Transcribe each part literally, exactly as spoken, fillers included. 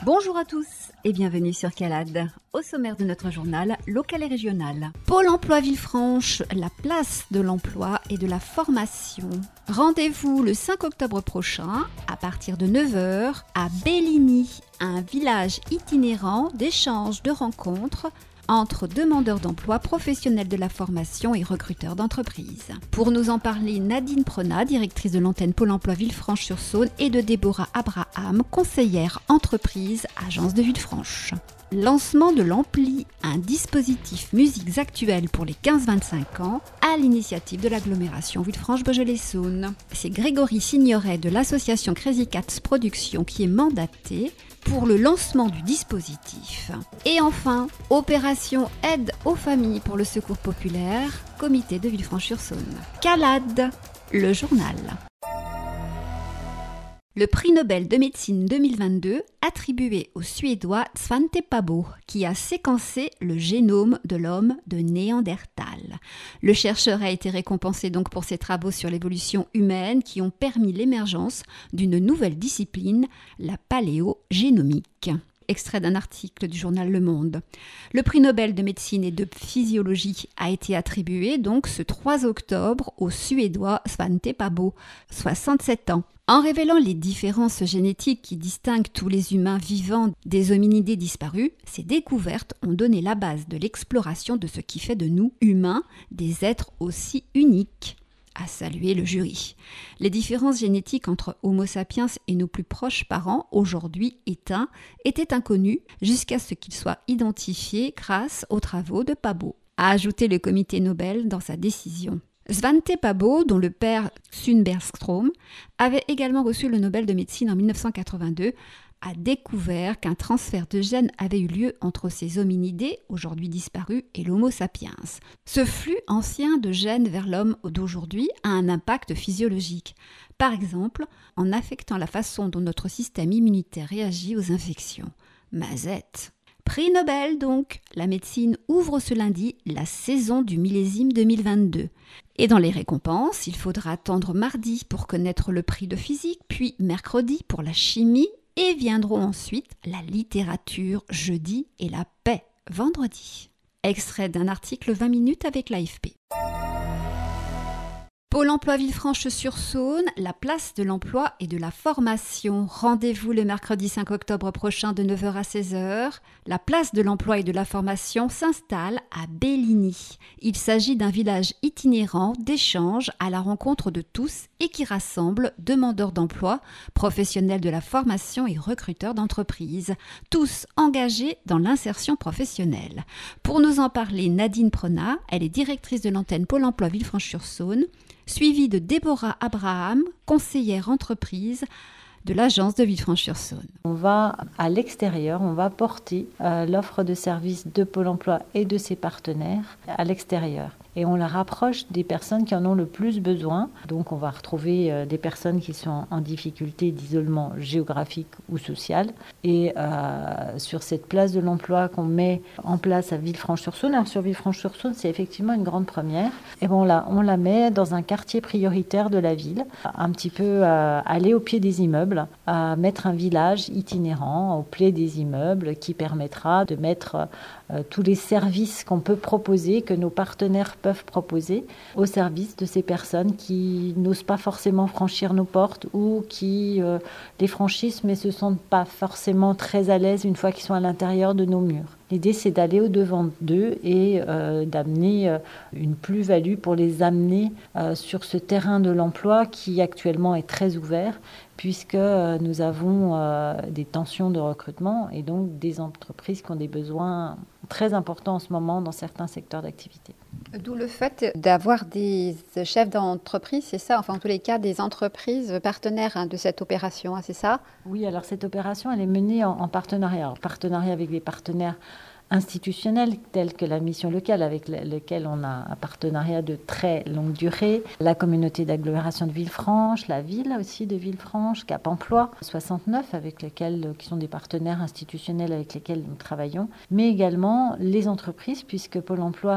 Bonjour à tous et bienvenue sur Calade. Au sommaire de notre journal local et régional. Pôle emploi Villefranche, la place de l'emploi et de la formation. Rendez-vous le cinq octobre prochain à partir de neuf heures à Belligny, un village itinérant d'échanges, de rencontres entre demandeurs d'emploi, professionnels de la formation et recruteurs d'entreprises. Pour nous en parler, Nadine Prenat, directrice de l'antenne Pôle emploi Villefranche-sur-Saône, et de Déborah Abraham, conseillère entreprise, agence de Villefranche. Lancement de l'Ampli, un dispositif musiques actuelles pour les quinze vingt-cinq ans, à l'initiative de l'agglomération Villefranche-Beaujolais-Saône. C'est Grégory Signoret de l'association Crazy Cats Productions qui est mandaté pour le lancement du dispositif. Et enfin, opération aide aux familles pour le secours populaire, comité de Villefranche-sur-Saône. Calade, le journal. Le prix Nobel de médecine deux mille vingt-deux attribué au Suédois Svante Pääbo, qui a séquencé le génome de l'homme de Néandertal. Le chercheur a été récompensé donc pour ses travaux sur l'évolution humaine qui ont permis l'émergence d'une nouvelle discipline, la paléogénomique. Extrait d'un article du journal Le Monde. Le prix Nobel de médecine et de physiologie a été attribué donc ce trois octobre au Suédois Svante Pääbo, soixante-sept ans. En révélant les différences génétiques qui distinguent tous les humains vivants des hominidés disparus, ces découvertes ont donné la base de l'exploration de ce qui fait de nous, humains, des êtres aussi uniques. A salué le jury. Les différences génétiques entre Homo sapiens et nos plus proches parents, aujourd'hui éteints, étaient inconnues jusqu'à ce qu'ils soient identifiés grâce aux travaux de Pääbo, a ajouté le comité Nobel dans sa décision. Svante Pääbo, dont le père Sundbergström avait également reçu le Nobel de médecine en mille neuf cent quatre-vingt-deux, a découvert qu'un transfert de gènes avait eu lieu entre ces hominidés, aujourd'hui disparus, et l'Homo sapiens. Ce flux ancien de gènes vers l'homme d'aujourd'hui a un impact physiologique, par exemple en affectant la façon dont notre système immunitaire réagit aux infections. Mazette. Prix Nobel donc, la médecine ouvre ce lundi la saison du millésime deux mille vingt-deux. Et dans les récompenses, il faudra attendre mardi pour connaître le prix de physique, puis mercredi pour la chimie, et viendront ensuite la littérature jeudi et la paix vendredi. Extrait d'un article vingt minutes avec l'A F P. Pôle emploi Villefranche-sur-Saône, la place de l'emploi et de la formation. Rendez-vous le mercredi cinq octobre prochain de neuf heures à seize heures. La place de l'emploi et de la formation s'installe à Belligny. Il s'agit d'un village itinérant d'échanges à la rencontre de tous et qui rassemble demandeurs d'emploi, professionnels de la formation et recruteurs d'entreprises, tous engagés dans l'insertion professionnelle. Pour nous en parler, Nadine Prenat, elle est directrice de l'antenne Pôle emploi Villefranche-sur-Saône, suivie de Déborah Abraham, conseillère entreprise de l'agence de Villefranche-sur-Saône. On va à l'extérieur, on va porter euh, l'offre de services de Pôle emploi et de ses partenaires à l'extérieur. Et on la rapproche des personnes qui en ont le plus besoin. Donc on va retrouver euh, des personnes qui sont en difficulté d'isolement géographique ou social. Et euh, sur cette place de l'emploi qu'on met en place à Villefranche-sur-Saône, alors sur Villefranche-sur-Saône, c'est effectivement une grande première. Et bon là, on la met dans un quartier prioritaire de la ville, un petit peu euh, aller au pied des immeubles, à mettre un village itinérant au pied des immeubles qui permettra de mettre euh, tous les services qu'on peut proposer, que nos partenaires peuvent proposer au service de ces personnes qui n'osent pas forcément franchir nos portes ou qui euh, les franchissent mais se sentent pas forcément très à l'aise une fois qu'ils sont à l'intérieur de nos murs. L'idée, c'est d'aller au-devant d'eux et euh, d'amener euh, une plus-value pour les amener euh, sur ce terrain de l'emploi qui actuellement est très ouvert puisque euh, nous avons euh, des tensions de recrutement et donc des entreprises qui ont des besoins très importants en ce moment dans certains secteurs d'activité. D'où le fait d'avoir des chefs d'entreprise, c'est ça, enfin en tous les cas des entreprises partenaires hein, de cette opération, hein, c'est ça ? Oui, alors cette opération, elle est menée en, en partenariat, en partenariat avec des partenaires institutionnels tels que la mission locale avec lesquels on a un partenariat de très longue durée, la communauté d'agglomération de Villefranche, la ville aussi de Villefranche, Cap Emploi soixante-neuf avec lesquels qui sont des partenaires institutionnels avec lesquels nous travaillons, mais également les entreprises puisque Pôle emploi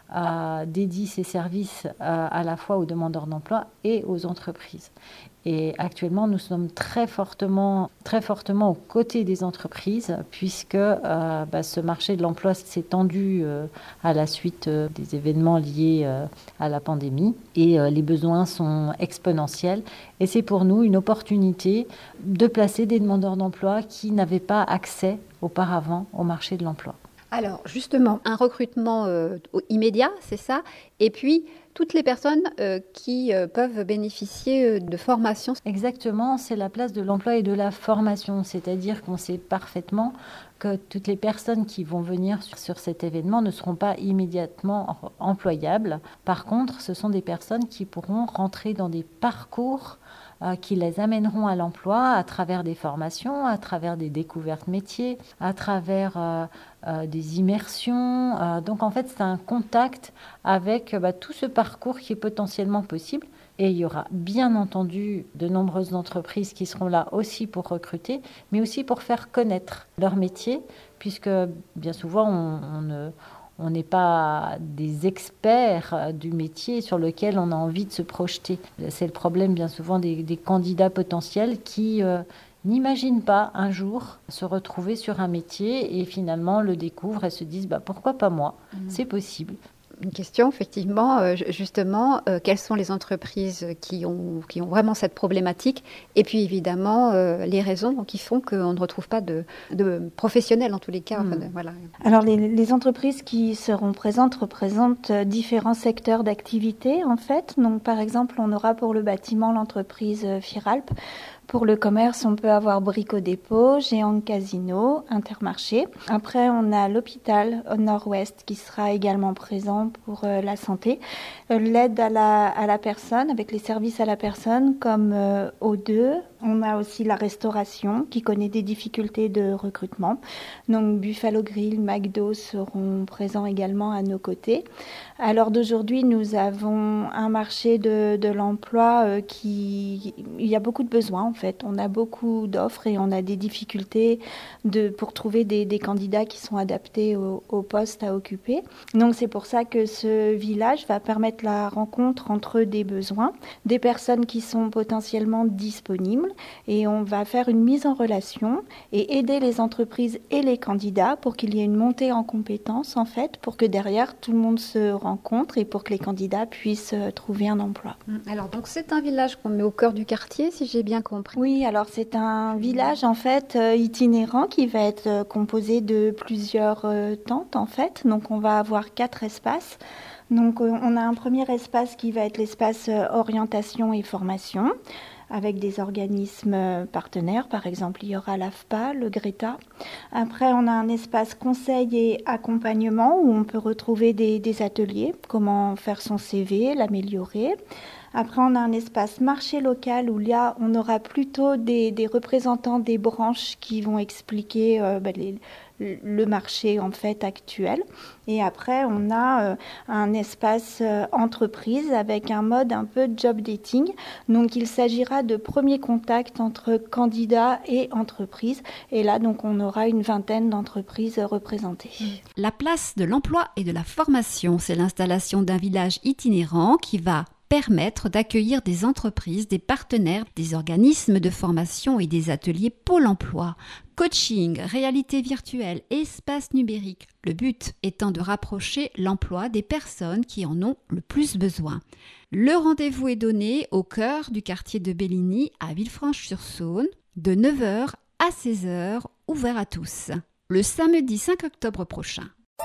euh, dédie ses services euh, à la fois aux demandeurs d'emploi et aux entreprises. Et actuellement, nous sommes très fortement, très fortement aux côtés des entreprises, puisque euh, bah, ce marché de l'emploi s'est tendu euh, à la suite euh, des événements liés euh, à la pandémie. Et euh, les besoins sont exponentiels. Et c'est pour nous une opportunité de placer des demandeurs d'emploi qui n'avaient pas accès auparavant au marché de l'emploi. Alors justement, un recrutement euh, immédiat, c'est ça. Et puis, toutes les personnes euh, qui euh, peuvent bénéficier euh, de formation. Exactement, c'est la place de l'emploi et de la formation. C'est-à-dire qu'on sait parfaitement que toutes les personnes qui vont venir sur, sur cet événement ne seront pas immédiatement employables. Par contre, ce sont des personnes qui pourront rentrer dans des parcours euh, qui les amèneront à l'emploi à travers des formations, à travers des découvertes métiers, à travers euh, euh, des immersions. Euh, donc en fait, c'est un contact avec bah, tout ce parcours qui est potentiellement possible. Et il y aura bien entendu de nombreuses entreprises qui seront là aussi pour recruter, mais aussi pour faire connaître leur métier, puisque bien souvent on, on ne... On n'est pas des experts du métier sur lequel on a envie de se projeter. C'est le problème bien souvent des, des candidats potentiels qui euh, n'imaginent pas un jour se retrouver sur un métier et finalement le découvrent et se disent bah, « pourquoi pas moi ? Mmh. C'est possible ». Une question, effectivement, euh, justement, euh, quelles sont les entreprises qui ont, qui ont vraiment cette problématique? Et puis, évidemment, euh, les raisons qui font qu'on ne retrouve pas de, de professionnels, en tous les cas. Mmh. Enfin, de, voilà. Alors, les, les entreprises qui seront présentes représentent différents secteurs d'activité, en fait. Donc, par exemple, on aura pour le bâtiment l'entreprise Firalp. Pour le commerce, on peut avoir Brico Dépôt, Géant Casino, Intermarché. Après, on a l'hôpital au Nord-Ouest qui sera également présent pour euh, la santé. Euh, l'aide à la, à la personne, avec les services à la personne comme euh, O deux. On a aussi la restauration qui connaît des difficultés de recrutement. Donc Buffalo Grill, McDo seront présents également à nos côtés. À l'heure d'aujourd'hui, nous avons un marché de, de l'emploi euh, qui... Il y a beaucoup de besoins en fait. On a beaucoup d'offres et on a des difficultés de, pour trouver des, des candidats qui sont adaptés au, au poste à occuper. Donc c'est pour ça que ce village va permettre la rencontre entre des besoins, des personnes qui sont potentiellement disponibles et on va faire une mise en relation et aider les entreprises et les candidats pour qu'il y ait une montée en compétences en fait, pour que derrière tout le monde se rencontre et pour que les candidats puissent trouver un emploi. Alors donc c'est un village qu'on met au cœur du quartier, si j'ai bien compris. Oui, alors c'est un village en fait euh, itinérant qui va être euh, composé de plusieurs euh, tentes en fait. Donc on va avoir quatre espaces. Donc euh, on a un premier espace qui va être l'espace euh, orientation et formation, avec des organismes partenaires. Par exemple, il y aura l'A F P A, le Greta. Après, on a un espace conseil et accompagnement où on peut retrouver des, des ateliers, comment faire son C V, l'améliorer. Après, on a un espace marché local où là, on aura plutôt des, des représentants des branches qui vont expliquer euh, bah, les, le marché en fait actuel. Et après, on a euh, un espace euh, entreprise avec un mode un peu job dating. Donc, il s'agira de premiers contacts entre candidats et entreprises. Et là, donc, on aura une vingtaine d'entreprises représentées. La place de l'emploi et de la formation, c'est l'installation d'un village itinérant qui va permettre d'accueillir des entreprises, des partenaires, des organismes de formation et des ateliers Pôle emploi. Coaching, réalité virtuelle, espace numérique. Le but étant de rapprocher l'emploi des personnes qui en ont le plus besoin. Le rendez-vous est donné au cœur du quartier de Belligny à Villefranche-sur-Saône de neuf heures à seize heures, ouvert à tous. Le samedi cinq octobre prochain.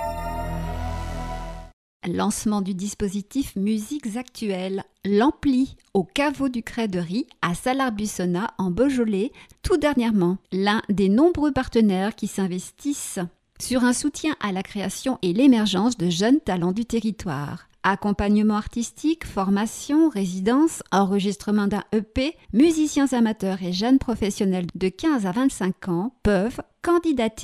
Lancement du dispositif Musiques Actuelles, l'Ampli au caveau du Crèderie à Salars-Buissonnat en Beaujolais, tout dernièrement. L'un des nombreux partenaires qui s'investissent sur un soutien à la création et l'émergence de jeunes talents du territoire. Accompagnement artistique, formation, résidence, enregistrement d'un E P, musiciens amateurs et jeunes professionnels de quinze à vingt-cinq ans peuvent candidater.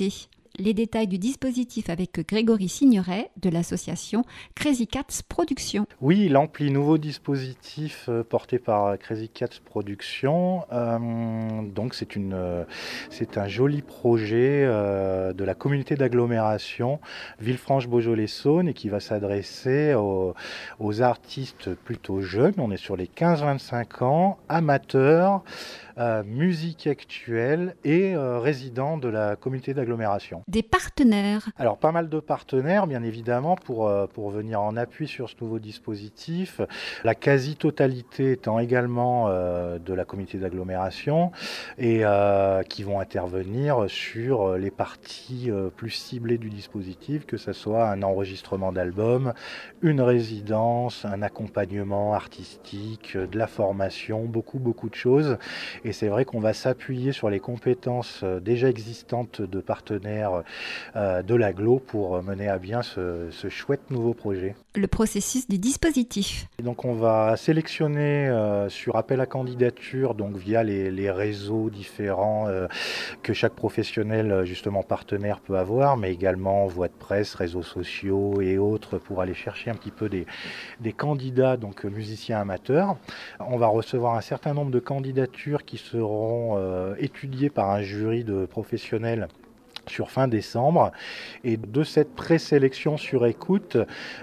Les détails du dispositif avec Grégory Signeret de l'association Crazy Cats Productions. Oui, l'ampli, nouveau dispositif euh, porté par Crazy Cats Productions. Euh, donc c'est, une, euh, c'est un joli projet euh, de la communauté d'agglomération Villefranche-Beaujolais-Saône et qui va s'adresser aux, aux artistes plutôt jeunes. On est sur les quinze vingt-cinq ans, amateurs, Euh, musique actuelle et euh, résidents de la communauté d'agglomération. Des partenaires. Alors pas mal de partenaires bien évidemment pour, euh, pour venir en appui sur ce nouveau dispositif. La quasi-totalité étant également euh, de la communauté d'agglomération et euh, qui vont intervenir sur les parties euh, plus ciblées du dispositif, que ce soit un enregistrement d'album, une résidence, un accompagnement artistique, de la formation, beaucoup beaucoup de choses. Et c'est vrai qu'on va s'appuyer sur les compétences déjà existantes de partenaires euh, de l'agglo pour mener à bien ce, ce chouette nouveau projet. Le processus du dispositif. Et donc on va sélectionner euh, sur appel à candidature, donc via les, les réseaux différents euh, que chaque professionnel justement partenaire peut avoir, mais également voie de presse, réseaux sociaux et autres pour aller chercher un petit peu des, des candidats, donc musiciens amateurs. On va recevoir un certain nombre de candidatures qui seront euh, étudiées par un jury de professionnels sur fin décembre. Et de cette présélection sur écoute,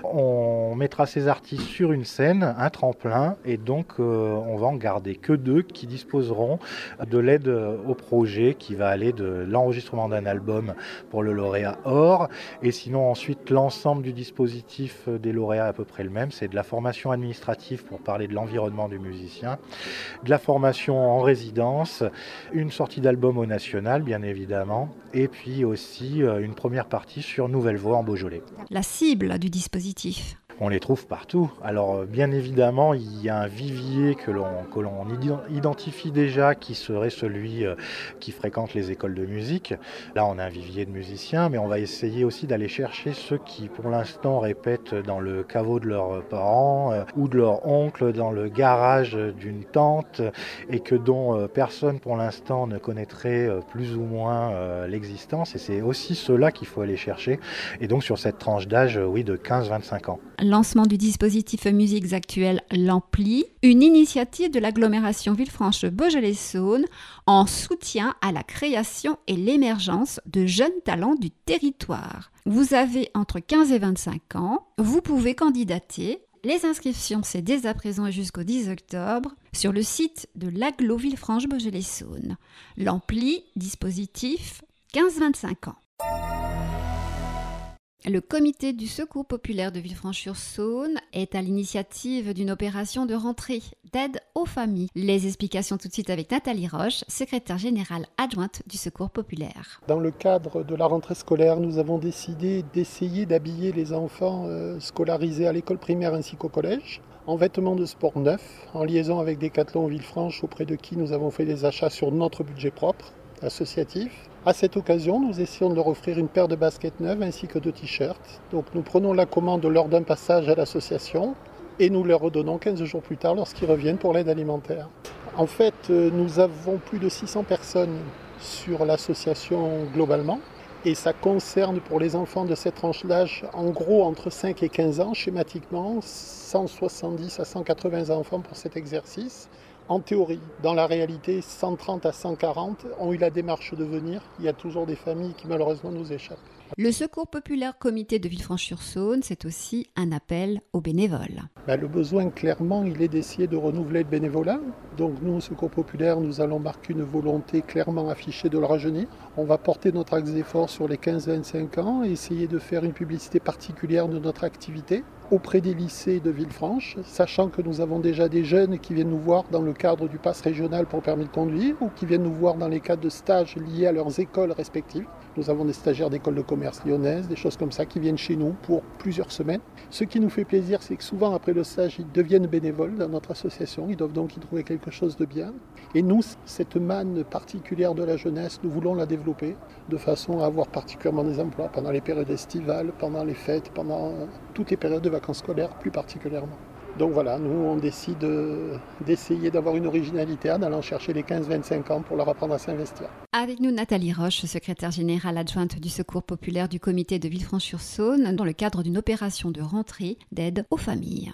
on mettra ces artistes sur une scène, un tremplin, et donc euh, on va en garder que deux qui disposeront de l'aide au projet qui va aller de l'enregistrement d'un album pour le lauréat or, et sinon ensuite l'ensemble du dispositif des lauréats est à peu près le même, c'est de la formation administrative pour parler de l'environnement du musicien, de la formation en résidence, une sortie d'album au national bien évidemment, et puis aussi une première partie sur Nouvelle Voix en Beaujolais. La cible du dispositif. On les trouve partout. Alors bien évidemment, il y a un vivier que l'on, que l'on identifie déjà qui serait celui qui fréquente les écoles de musique. Là, on a un vivier de musiciens, mais on va essayer aussi d'aller chercher ceux qui, pour l'instant, répètent dans le caveau de leurs parents euh, ou de leur oncle, dans le garage d'une tante, et que dont euh, personne, pour l'instant, ne connaîtrait euh, plus ou moins euh, l'existence. Et c'est aussi ceux-là qu'il faut aller chercher. Et donc sur cette tranche d'âge, euh, oui, de quinze à vingt-cinq ans. Lancement du dispositif Musiques Actuelles l'Ampli, une initiative de l'agglomération Villefranche-Beaujolais-Saône en soutien à la création et l'émergence de jeunes talents du territoire. Vous avez entre quinze et vingt-cinq ans, vous pouvez candidater. Les inscriptions, c'est dès à présent et jusqu'au dix octobre sur le site de l'agglo Villefranche-Beaujolais-Saône. L'Ampli, dispositif quinze à vingt-cinq ans. Le comité du Secours populaire de Villefranche-sur-Saône est à l'initiative d'une opération de rentrée d'aide aux familles. Les explications tout de suite avec Nathalie Roche, secrétaire générale adjointe du Secours populaire. Dans le cadre de la rentrée scolaire, nous avons décidé d'essayer d'habiller les enfants scolarisés à l'école primaire ainsi qu'au collège en vêtements de sport neufs, en liaison avec Decathlon Villefranche auprès de qui nous avons fait des achats sur notre budget propre associatif. À cette occasion, nous essayons de leur offrir une paire de baskets neuves ainsi que de t-shirts. Donc nous prenons la commande lors d'un passage à l'association et nous leur redonnons quinze jours plus tard lorsqu'ils reviennent pour l'aide alimentaire. En fait, nous avons plus de six cents personnes sur l'association globalement et ça concerne pour les enfants de cette tranche d'âge en gros entre cinq et quinze ans schématiquement, cent soixante-dix à cent quatre-vingts enfants pour cet exercice. En théorie, dans la réalité, cent trente à cent quarante ont eu la démarche de venir. Il y a toujours des familles qui malheureusement nous échappent. Le Secours populaire comité de Villefranche-sur-Saône, c'est aussi un appel aux bénévoles. Ben, le besoin, clairement, il est d'essayer de renouveler le bénévolat. Donc nous, au Secours populaire, nous allons marquer une volonté clairement affichée de le rajeunir. On va porter notre axe d'effort sur les quinze à vingt-cinq ans et essayer de faire une publicité particulière de notre activité auprès des lycées de Villefranche, sachant que nous avons déjà des jeunes qui viennent nous voir dans le cadre du pass régional pour permis de conduire ou qui viennent nous voir dans les cadres de stages liés à leurs écoles respectives. Nous avons des stagiaires d'écoles de commerce lyonnaises, des choses comme ça qui viennent chez nous pour plusieurs semaines. Ce qui nous fait plaisir, c'est que souvent après le stage, ils deviennent bénévoles dans notre association. Ils doivent donc y trouver quelque chose de bien. Et nous, cette manne particulière de la jeunesse, nous voulons la développer de façon à avoir particulièrement des emplois pendant les périodes estivales, pendant les fêtes, pendant toutes les périodes de vacances scolaires plus particulièrement. Donc voilà, nous on décide d'essayer d'avoir une originalité en allant chercher les quinze vingt-cinq ans pour leur apprendre à s'investir. Avec nous Nathalie Roche, secrétaire générale adjointe du Secours populaire du comité de Villefranche-sur-Saône, dans le cadre d'une opération de rentrée d'aide aux familles.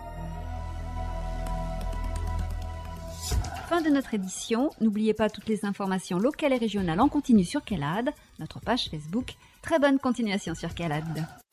Fin de notre édition. N'oubliez pas toutes les informations locales et régionales en continu sur Calade, notre page Facebook. Très bonne continuation sur Calade.